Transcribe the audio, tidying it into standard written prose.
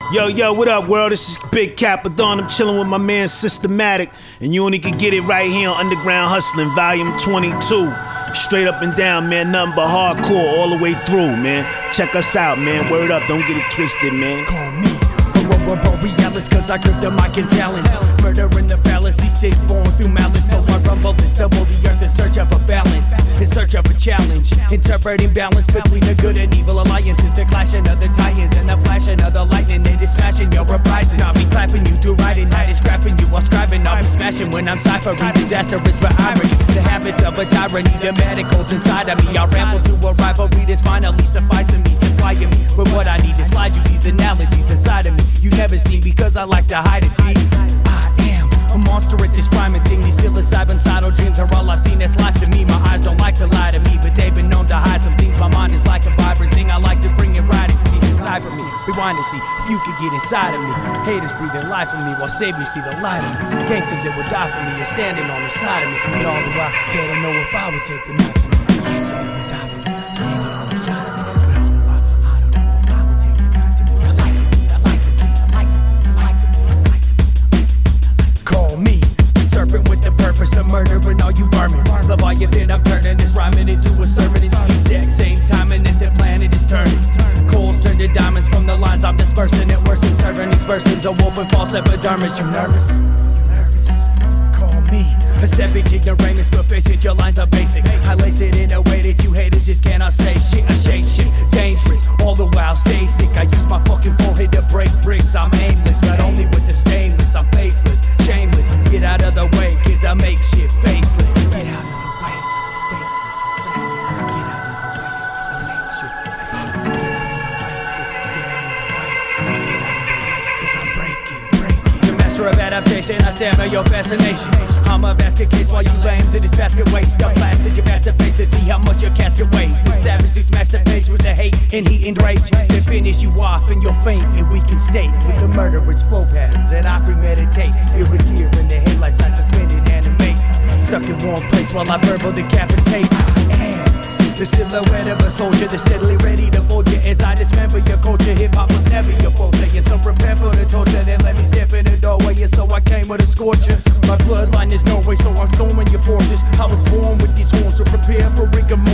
Yo, what up, world? This is Big Capadon. I'm chilling with my man Systematic, and you only can get it right here on Underground Hustling, Volume 22. Straight up and down, man. Nothing but hardcore all the way through, man. Check us out, man. Word up, don't get it twisted, man. Call me Borealis, cause I grip the mic and talents. Murder in the fallacy, sick born through malice. So I rumble and assemble the earth in search of a balance, in search of a challenge. Interpreting balance between the good and evil alliances. The clashing of the titans and the flashing of the lightning. It is smashing your reprising. I'll be clapping you to writing, night is scrapping you while scribing. I'll be smashing when I'm ciphering. Disastrous but irony, the habits of a tyranny. The medicals inside of me. I ramble to a rivalry that's finally sufficing me, supplying me with what I need to slide you these analogies inside of me. You never see because I like to hide it deep. I am a monster at this rhyming thing. These psilocybincidal dreams are all I've seen that's life to me. My eyes don't like to lie to me, but they've been known to hide some things. My mind is like a vibrant thing. I like to bring it right and see inside for me. Rewind and see if you could get inside of me. Haters breathing life in me while saviors see the light of me. Gangsters that would die for me are standing on the side of me. And all the while, they don't know if I would take the knife to me. Gangsters that would die for me, standing on the side of me. Of murdering all you vermin. Leviathan, I'm turning this rhyming into a sermon. It's the exact same timing that the planet is turning. Coals turn to diamonds from the lines I'm dispersing. It worse than serving these persons. A wolf and false epidermis. You nervous? Call me a savage ignoramus, but face it, your lines are basic. I lace it in a way that you haters just cannot say shit. I shake shit, dangerous, all the while stay sick. I use my fucking forehead to break bricks. I'm aimless, but only with the stainless. I'm faceless, shameless. Get out of the way, kids, I make shit faceless. Get out of the way, statements I'm saying. Get out of the way, I make shit faceless. Get out of the way, kids, get out of the way. Get out of the way, cause I'm breaking. The master of adaptation, I stand by your fascination. I'm a basket case while you lame to this basket waste. The blasted your bastard face to see how much your casket weighs. It's savage to smash the page with the hate and heat and rage. Then finish you off in your faint and weakened state. With the murderous flow patterns that I premeditate. You're a deer in the headlights, I suspended animate. Stuck in one place while I verbal decapitate. The silhouette of a soldier that's steadily ready to fold you. As I dismember your culture, hip-hop was never your forte. And so prepare for the torture, then let me step in the doorway. And so I came with a scorcher. My bloodline is no way, so I'm storming your fortress. I was born with these horns, so prepare for rigor